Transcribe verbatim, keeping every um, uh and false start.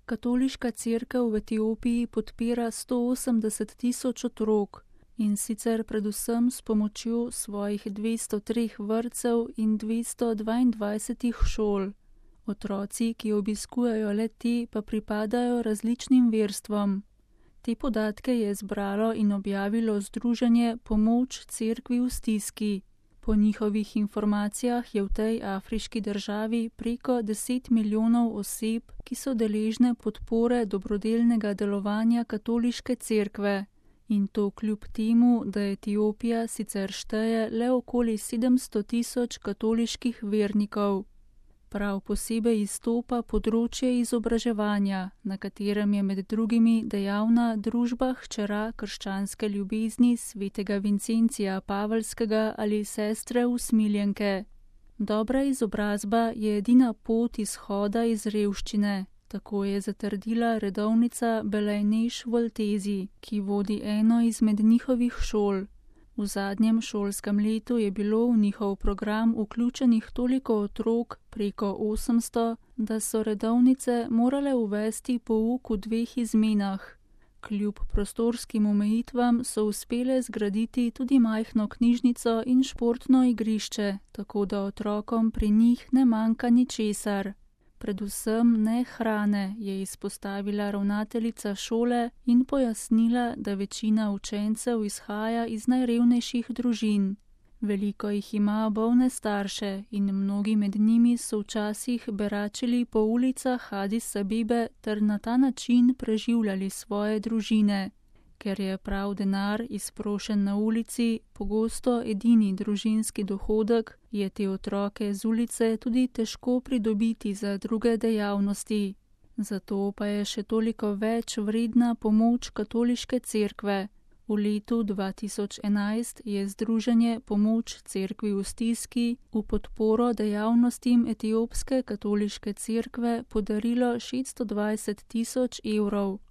Katoliška cerkev v Etiopiji podpira sto osemdeset tisoč otrok, in sicer predvsem s pomočjo svojih dvesto treh vrtcev in dvesto dvaindvajsetih šol. Otroci, ki obiskujejo le te, pa pripadajo različnim verstvom. Te podatke je zbralo in objavilo združenje Pomoč cerkvi v stiski. Po njihovih informacijah je v tej afriški državi preko deset milijonov oseb, ki so deležne podpore dobrodelnega delovanja katoliške cerkve. In to kljub temu, da Etiopija sicer šteje le okoli sedemsto tisoč katoliških vernikov. Prav posebej izstopa področje izobraževanja, na katerem je med drugimi dejavna družba hčera krščanske ljubezni svetega Vincencija Paveljskega ali sestre Usmiljenke. Dobra izobrazba je edina pot izhoda iz revščine, tako je zatrdila redovnica Belejneš Voltezi, ki vodi eno izmed njihovih šol. V zadnjem šolskem letu je bilo v njihov program vključenih toliko otrok, preko osemsto, da so redovnice morale uvesti pouk v dveh izmenah. Kljub prostorskim omejitvam so uspele zgraditi tudi majhno knjižnico in športno igrišče, tako da otrokom pri njih ne manjka ničesar. Predvsem ne hrane, je izpostavila ravnateljica šole in pojasnila, da večina učencev izhaja iz najrevnejših družin. Veliko jih ima bolne starše in mnogi med njimi so včasih beračili po ulicah Adis Abebe ter na ta način preživljali svoje družine. Ker je prav denar, izprošen na ulici, pogosto edini družinski dohodek, je te otroke z ulice tudi težko pridobiti za druge dejavnosti. Zato pa je še toliko več vredna pomoč katoliške cerkve. V letu dva tisoč enajst je združenje Pomoč cerkvi v stiski v podporo dejavnostim etiopske katoliške cerkve podarilo šeststo dvajset tisoč evrov.